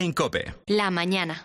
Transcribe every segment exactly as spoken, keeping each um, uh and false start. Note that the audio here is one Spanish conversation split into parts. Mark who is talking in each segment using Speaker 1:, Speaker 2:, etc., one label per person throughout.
Speaker 1: En COPE.
Speaker 2: La mañana.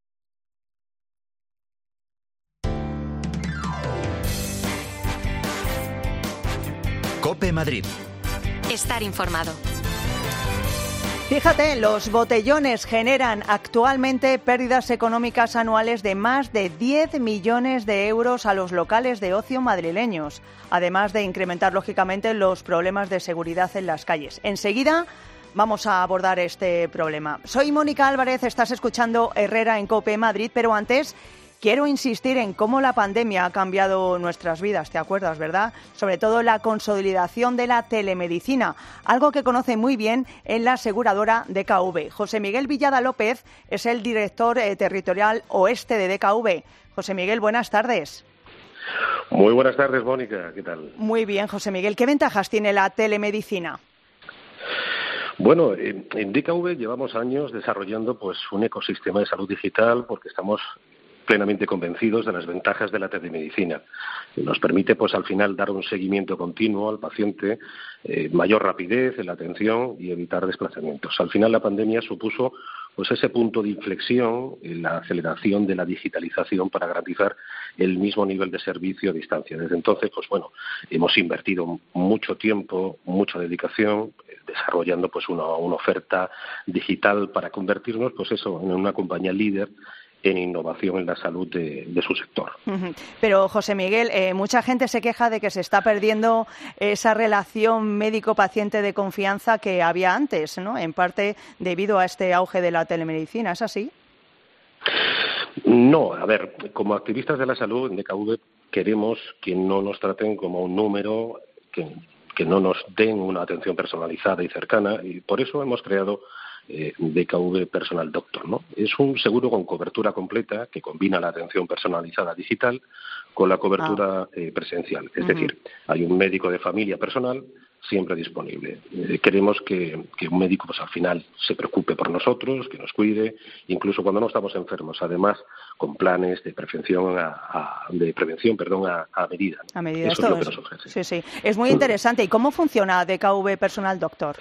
Speaker 1: COPE Madrid.
Speaker 2: Estar informado.
Speaker 3: Fíjate, los botellones generan actualmente pérdidas económicas anuales de más de diez millones de euros a los locales de ocio madrileños, además de incrementar lógicamente los problemas de seguridad en las calles. Enseguida vamos a abordar este problema. Soy Mónica Álvarez, estás escuchando Herrera en COPE Madrid, pero antes quiero insistir en cómo la pandemia ha cambiado nuestras vidas, ¿te acuerdas, verdad? Sobre todo la consolidación de la telemedicina, algo que conoce muy bien en la aseguradora D K V. José Miguel Villada López es el director eh, territorial oeste de D K V. José Miguel, buenas tardes.
Speaker 4: Muy buenas tardes, Mónica, ¿qué tal?
Speaker 3: Muy bien, José Miguel. ¿Qué ventajas tiene la telemedicina?
Speaker 4: Bueno, en, en D K V llevamos años desarrollando pues un ecosistema de salud digital porque estamos plenamente convencidos de las ventajas de la telemedicina. Nos permite, pues, al final dar un seguimiento continuo al paciente, eh, mayor rapidez en la atención y evitar desplazamientos. Al final, la pandemia supuso, pues, ese punto de inflexión en la aceleración de la digitalización para garantizar el mismo nivel de servicio a distancia. Desde entonces, pues, bueno, hemos invertido mucho tiempo, mucha dedicación, eh, desarrollando, pues, una, una oferta digital para convertirnos, pues, eso, en una compañía líder en innovación en la salud de, de su sector.
Speaker 3: Pero, José Miguel, eh, mucha gente se queja de que se está perdiendo esa relación médico-paciente de confianza que había antes, ¿no? En parte debido a este auge de la telemedicina, ¿es así?
Speaker 4: No, a ver, como activistas de la salud en D K V queremos que no nos traten como un número, que, que no nos den una atención personalizada y cercana, y por eso hemos creado Eh, D K V Personal Doctor, ¿no? Es un seguro con cobertura completa que combina la atención personalizada digital con la cobertura ah. eh, presencial. Es uh-huh. decir, hay un médico de familia personal siempre disponible. Eh, queremos que, que un médico, pues, al final se preocupe por nosotros, que nos cuide, incluso cuando no estamos enfermos. Además, con planes de prevención a, a de prevención, perdón, a, a medida.
Speaker 3: A medida.
Speaker 4: Eso
Speaker 3: Esto
Speaker 4: es lo que nos ofrece.
Speaker 3: Sí, sí. Es muy interesante. ¿Y cómo funciona D K V Personal Doctor?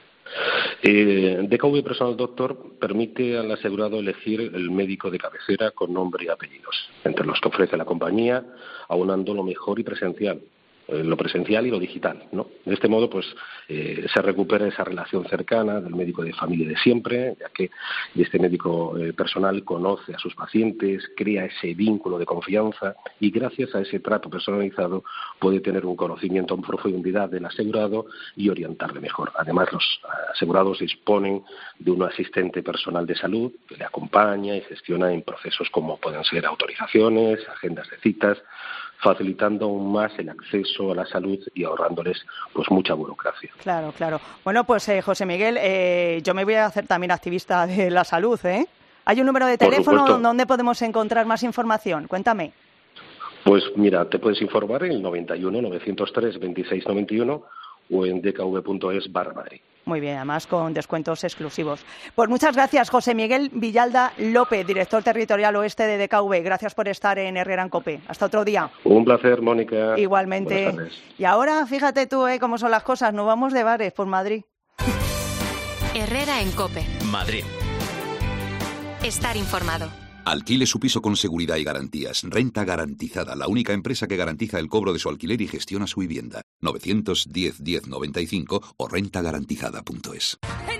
Speaker 4: Eh, D K V Personal Doctor permite al asegurado elegir el médico de cabecera con nombre y apellidos, entre los que ofrece la compañía, aunando lo mejor y presencial, eh, lo presencial y lo digital, ¿no? De este modo, pues, eh, se recupera esa relación cercana del médico de familia de siempre, ya que este médico eh, personal conoce a sus pacientes, crea ese vínculo de confianza y gracias a ese trato personalizado puede tener un conocimiento en profundidad del asegurado y orientarle mejor. Además, los asegurados disponen de un asistente personal de salud que le acompaña y gestiona en procesos como pueden ser autorizaciones, agendas de citas, facilitando aún más el acceso a la salud y ahorrándoles, pues, mucha burocracia.
Speaker 3: Claro, claro. Bueno, pues, eh, José Miguel, eh, yo me voy a hacer también activista de la salud, ¿eh? ¿Hay un número de teléfono donde podemos encontrar más información? Cuéntame.
Speaker 4: Pues mira, te puedes informar en el noventa y uno, novecientos tres, veintiséis noventa y uno o en d k v punto es barra Madrid.
Speaker 3: Muy bien, además con descuentos exclusivos. Pues muchas gracias, José Miguel Villalda López, director territorial oeste de D K V. Gracias por estar en Herrera en COPE. Hasta otro día.
Speaker 4: Un placer, Mónica.
Speaker 3: Igualmente. Y ahora, fíjate tú, ¿eh? Cómo son las cosas. Nos vamos de bares por Madrid.
Speaker 2: Herrera en COPE.
Speaker 1: Madrid.
Speaker 2: Estar informado.
Speaker 5: Alquile su piso con seguridad y garantías. Renta Garantizada, la única empresa que garantiza el cobro de su alquiler y gestiona su vivienda. novecientos diez, diez noventa y cinco o renta garantizada punto es.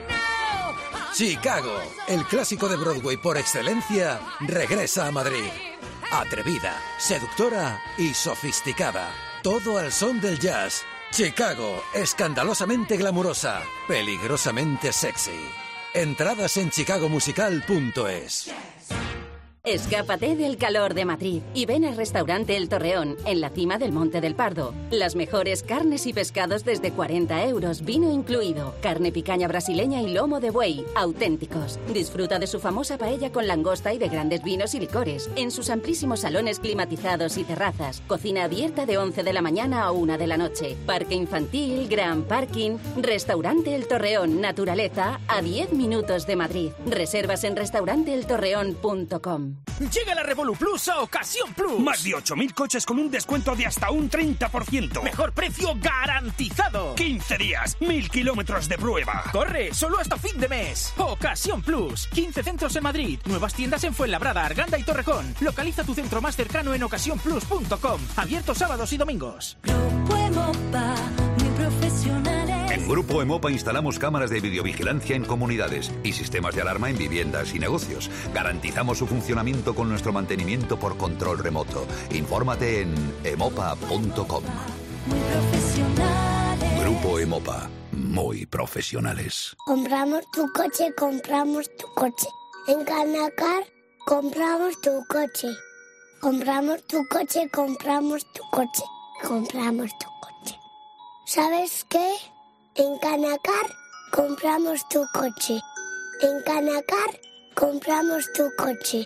Speaker 6: Chicago, el clásico de Broadway por excelencia, regresa a Madrid. Atrevida, seductora y sofisticada. Todo al son del jazz. Chicago, escandalosamente glamurosa, peligrosamente sexy. Entradas en chicago musical punto es.
Speaker 7: Escápate del calor de Madrid y ven al restaurante El Torreón, en la cima del Monte del Pardo. Las mejores carnes y pescados desde cuarenta euros, vino incluido. Carne picaña brasileña y lomo de buey, auténticos. Disfruta de su famosa paella con langosta y de grandes vinos y licores. En sus amplísimos salones climatizados y terrazas. Cocina abierta de once de la mañana a una de la noche. Parque infantil, gran parking. Restaurante El Torreón, naturaleza, a diez minutos de Madrid. Reservas en restaurante el torreón punto com. com.
Speaker 8: Llega la Revolut Plus a Ocasión Plus. Más de ocho mil coches con un descuento de hasta un treinta por ciento. Mejor precio garantizado. quince días, mil kilómetros de prueba. Corre, solo hasta fin de mes. Ocasión Plus. quince centros en Madrid. Nuevas tiendas en Fuenlabrada, Arganda y Torrejón. Localiza tu centro más cercano en ocasión plus punto com. Abierto sábados y domingos.
Speaker 9: Grupo Emopa, muy profesionales.
Speaker 5: En Grupo Emopa instalamos cámaras de videovigilancia en comunidades y sistemas de alarma en viviendas y negocios. Garantizamos su funcionamiento con nuestro mantenimiento por control remoto. Infórmate en emopa punto com.
Speaker 9: Muy profesionales.
Speaker 5: Grupo Emopa, muy profesionales.
Speaker 10: Compramos tu coche, compramos tu coche. En Canacar compramos tu coche. Compramos tu coche, compramos tu coche. Compramos tu coche. ¿Sabes qué? En Canacar compramos tu coche. En Canacar compramos tu coche.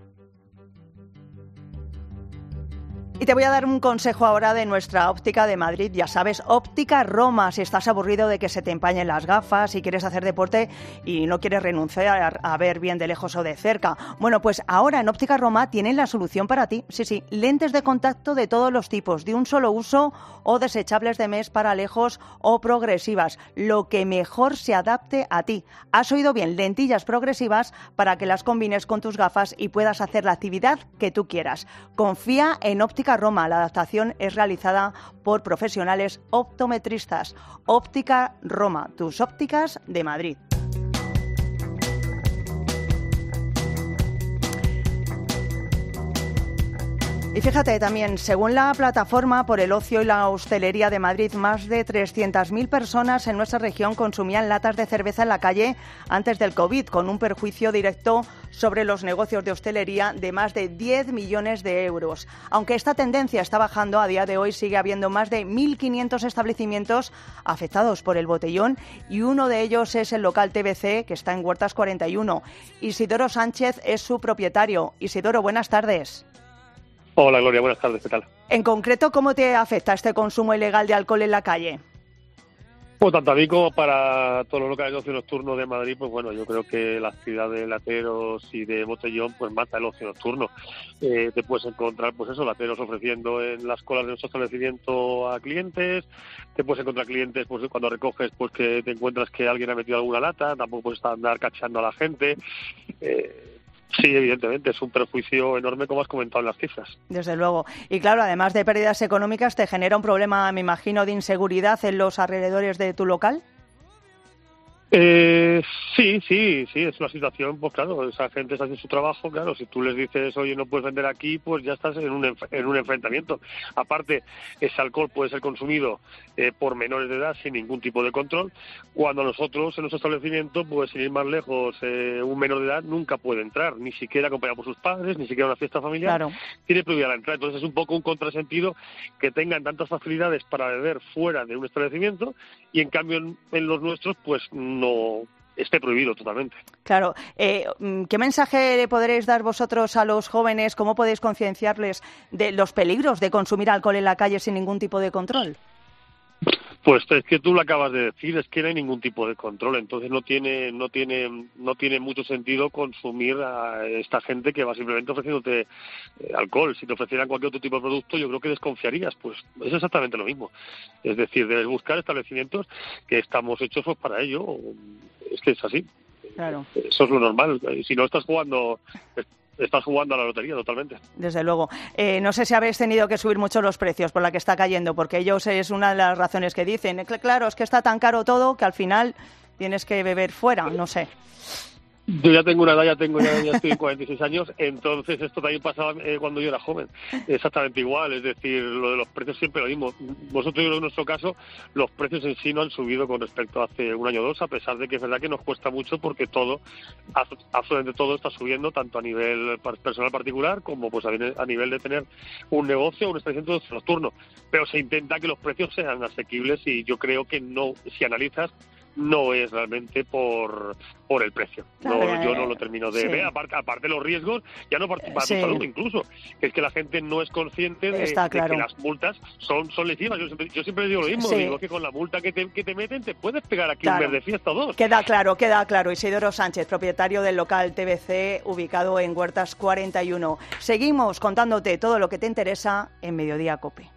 Speaker 3: Y te voy a dar un consejo ahora de nuestra óptica de Madrid. Ya sabes, Óptica Roma. Si estás aburrido de que se te empañen las gafas, si quieres hacer deporte y no quieres renunciar a ver bien de lejos o de cerca. Bueno, pues ahora en Óptica Roma tienen la solución para ti. Sí, sí, lentes de contacto de todos los tipos, de un solo uso o desechables de mes para lejos o progresivas. Lo que mejor se adapte a ti. Has oído bien, lentillas progresivas para que las combines con tus gafas y puedas hacer la actividad que tú quieras. Confía en Óptica Roma. La adaptación es realizada por profesionales optometristas. Óptica Roma, tus ópticas de Madrid. Y fíjate también, según la plataforma por el ocio y la hostelería de Madrid, más de trescientas mil personas en nuestra región consumían latas de cerveza en la calle antes del COVID, con un perjuicio directo sobre los negocios de hostelería de más de diez millones de euros. Aunque esta tendencia está bajando, a día de hoy sigue habiendo más de mil quinientos establecimientos afectados por el botellón y uno de ellos es el local T B C, que está en Huertas cuarenta y uno. Isidoro Sánchez es su propietario. Isidoro, buenas tardes.
Speaker 11: Hola Gloria, buenas tardes, ¿qué tal?
Speaker 3: En concreto, ¿cómo te afecta este consumo ilegal de alcohol en la calle?
Speaker 11: Pues tanto a mí como para todos los locales de ocio nocturno de Madrid, pues bueno, yo creo que la actividad de lateros y de botellón pues mata el ocio nocturno. Eh, te puedes encontrar, pues eso, lateros ofreciendo en las colas de nuestro establecimiento a clientes, te puedes encontrar clientes, pues cuando recoges, pues que te encuentras que alguien ha metido alguna lata, tampoco puedes andar cachando a la gente. Eh, Sí, evidentemente, es un perjuicio enorme, como has comentado en las cifras.
Speaker 3: Desde luego. Y claro, además de pérdidas económicas, ¿te genera un problema, me imagino, de inseguridad en los alrededores de tu local?
Speaker 11: Eh, sí, sí, sí, es una situación, pues claro, esa gente está haciendo su trabajo, claro, si tú les dices, oye, no puedes vender aquí, pues ya estás en un, enf- en un enfrentamiento. Aparte, ese alcohol puede ser consumido eh, por menores de edad sin ningún tipo de control, cuando nosotros en nuestro establecimiento, pues sin ir más lejos, eh, un menor de edad nunca puede entrar, ni siquiera acompañado por sus padres, ni siquiera a una fiesta familiar,
Speaker 3: claro.
Speaker 11: Tiene prohibida la entrada. Entonces es un poco un contrasentido que tengan tantas facilidades para beber fuera de un establecimiento y en cambio en, en los nuestros, pues no esté prohibido totalmente.
Speaker 3: Claro. Eh, ¿Qué mensaje le podréis dar vosotros a los jóvenes? ¿Cómo podéis concienciarles de los peligros de consumir alcohol en la calle sin ningún tipo de control?
Speaker 11: Pues es que tú lo acabas de decir, es que no hay ningún tipo de control, entonces no tiene no tiene no tiene mucho sentido consumir a esta gente que va simplemente ofreciéndote eh, alcohol. Si te ofrecieran cualquier otro tipo de producto, yo creo que desconfiarías. Pues es exactamente lo mismo. Es decir, debes buscar establecimientos que estamos hechos pues, para ello. Es que es así.
Speaker 3: Claro.
Speaker 11: Eso es lo normal. Si no estás jugando... Estás jugando a la lotería totalmente.
Speaker 3: Desde luego. Eh, no sé si habéis tenido que subir mucho los precios por la que está cayendo, porque ellos es una de las razones que dicen. Claro, es que está tan caro todo que al final tienes que beber fuera, no sé.
Speaker 11: Yo ya tengo una edad, ya tengo ya, ya estoy en cuarenta y seis años, entonces esto también pasaba eh, cuando yo era joven, exactamente igual, es decir, lo de los precios siempre lo mismo. Vosotros, en nuestro caso, los precios en sí no han subido con respecto a hace un año o dos, a pesar de que es verdad que nos cuesta mucho porque todo, absolutamente todo está subiendo, tanto a nivel personal particular como pues a nivel de tener un negocio o un establecimiento nocturno, pero se intenta que los precios sean asequibles y yo creo que no, si analizas, no es realmente por por el precio.
Speaker 3: Claro,
Speaker 11: no, yo
Speaker 3: eh,
Speaker 11: no lo termino de
Speaker 3: sí.
Speaker 11: ver, aparte, aparte de los riesgos, ya no participa
Speaker 3: Sí.
Speaker 11: tu salud incluso, que es que la gente no es consciente de,
Speaker 3: Está
Speaker 11: de
Speaker 3: claro.
Speaker 11: que las multas son, son lesivas. Yo siempre, yo siempre digo lo mismo,
Speaker 3: Sí.
Speaker 11: digo que con la multa que te, que te meten te puedes pegar aquí
Speaker 3: Claro.
Speaker 11: un mes de fiesta o dos.
Speaker 3: Queda claro, queda claro. Isidoro Sánchez, propietario del local T B C, ubicado en Huertas cuarenta y uno. Seguimos contándote todo lo que te interesa en Mediodía COPE.